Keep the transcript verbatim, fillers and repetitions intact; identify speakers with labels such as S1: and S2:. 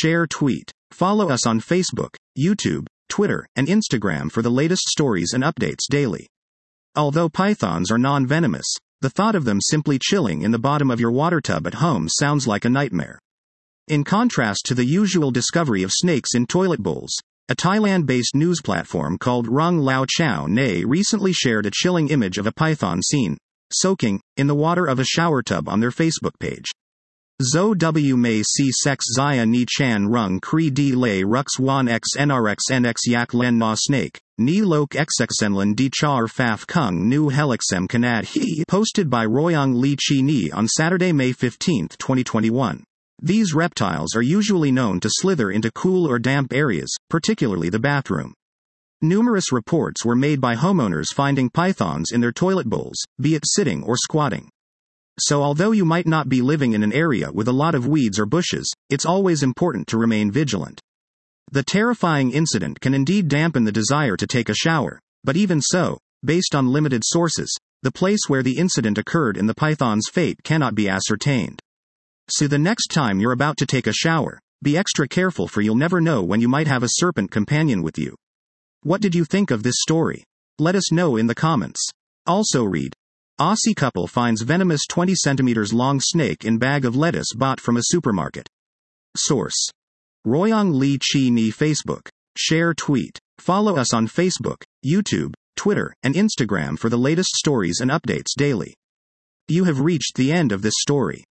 S1: share, tweet. Follow us on Facebook, YouTube, Twitter, and Instagram for the latest stories and updates daily. Although pythons are non-venomous, the thought of them simply chilling in the bottom of your water tub at home sounds like a nightmare. In contrast to the usual discovery of snakes in toilet bowls, a Thailand-based news platform called Rung Lao Chao Nay recently shared a chilling image of a python seen soaking in the water of a shower tub on their Facebook page. Zo W May Si Sex Zia Ni Chan Rung Kri Di Lay Rux Wan X N R X N X Yak Len Na Snake, Ni Lok Xxenlan Di Char Faf Kung Nu Helixem Kanad He, posted by Royang Li Chi Ni on Saturday, May fifteenth, twenty twenty-one. These reptiles are usually known to slither into cool or damp areas, particularly the bathroom. Numerous reports were made by homeowners finding pythons in their toilet bowls, be it sitting or squatting. So although you might not be living in an area with a lot of weeds or bushes, it's always important to remain vigilant. The terrifying incident can indeed dampen the desire to take a shower, but even so, based on limited sources, the place where the incident occurred and the python's fate cannot be ascertained. So the next time you're about to take a shower, be extra careful, for you'll never know when you might have a serpent companion with you. What did you think of this story? Let us know in the comments. Also read: Aussie couple finds venomous twenty centimeters long snake in bag of lettuce bought from a supermarket. Source: Royang Li Chi Ni. Facebook. Share, tweet. Follow us on Facebook, YouTube, Twitter, and Instagram for the latest stories and updates daily. You have reached the end of this story.